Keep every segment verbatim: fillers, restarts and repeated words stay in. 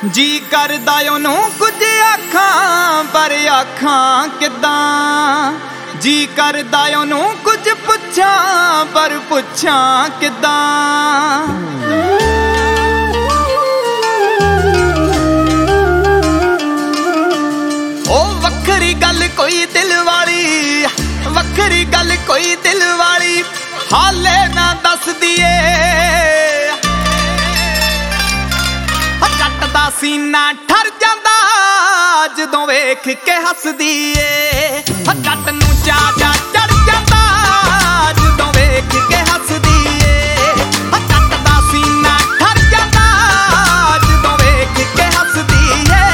जी करदा ओनू कुछ आखां पर आखां किदां। जी करदा ओनू कुछ पुछां पर पुछां किदां। ओ वखरी गल कोई दिल वाली, वखरी गल कोई दिल वाली हाले ना दस दिए। कटदा सीना ठर जांदा जदों वेख के हसदी ए। कट नूं चा चा चढ़ जांदा जदों वेख के हसदी ए। कटदा सीना ठर जांदा जदों वेख के हसदी ए।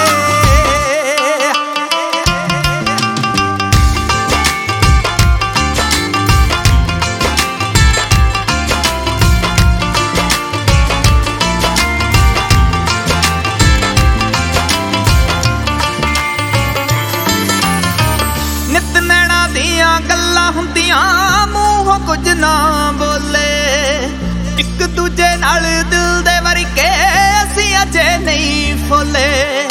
नित नैना दियां गल्लां हुंदियां मूंहों कुछ ना बोले। एक दूजे नाल दिल दे वरके असीं अजे नहीं फुले।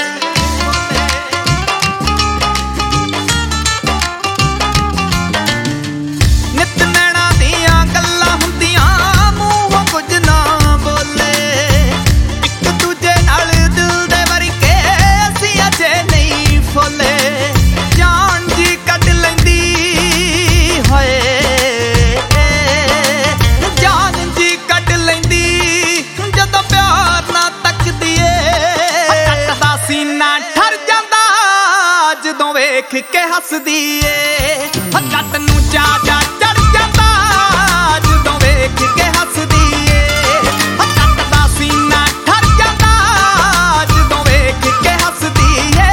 नित नैना दियां गल्लां हुंदियां मूंहों कुछ ना बोले। एक दूजे नाल दिल दे वरके असीं अजे नहीं फुले। जान जी कट लैंदी होए, जान जी कट लैंदी जदों प्यार ना तकदी ए। कटदा सीना ठर जांदा जदों वेख के हसदी ए। कट नूं चा चा चढ़ जांदा जदों वेख के हसदी ए। कटदा सीना ठर जांदा जदों वेख के हसदी ए।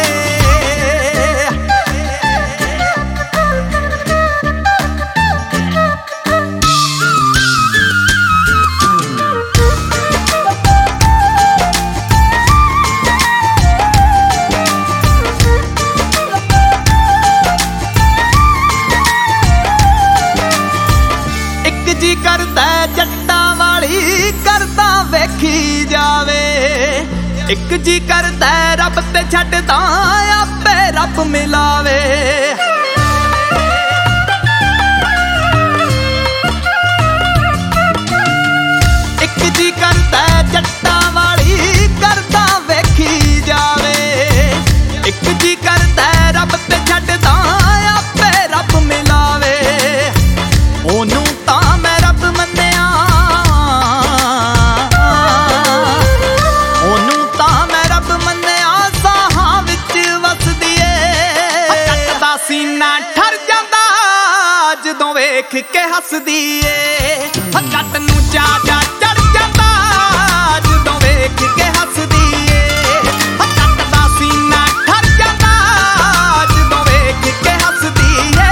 जी करदा जट्टां वाली करदा वेखी जावे। एक जी करदा रब ते छड्डदा आपे रब मिलावे। एक जी करदा जट्टां वाली करदा वेखी जावे। एक जी करदा रब ते छड्डदा आपे रब मिलावे। ओनू तां मैं रब मन्निया, ओनू तां मैं रब मन्निया साहां विच वसदी ए। कटदा सीना ठर जांदा जदों वेख के हसदी ए। कट नूं चा चा चढ़ जांदा जदों वेख के हसदी ए। कटदा सीना ठर जांदा जदों वेख के हसदी ए।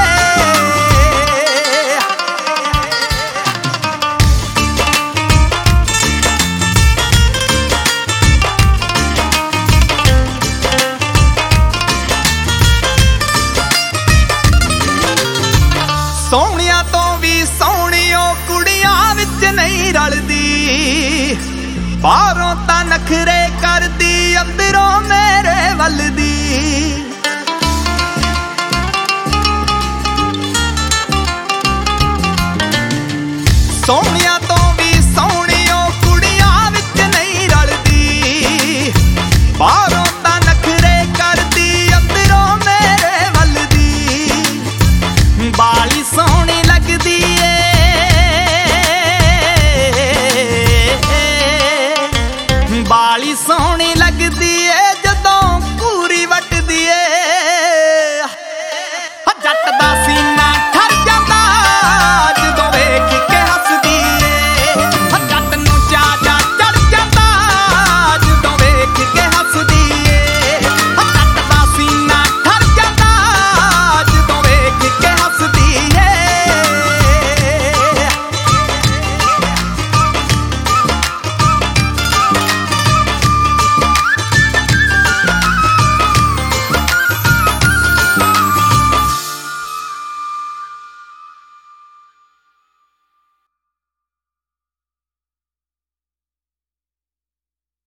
सोहणियां तो भी सोहणी ओ कुड़ियां विच नहीं रलदी। बाहरों तां नखरे करदी अंदरों मेरे वलदी।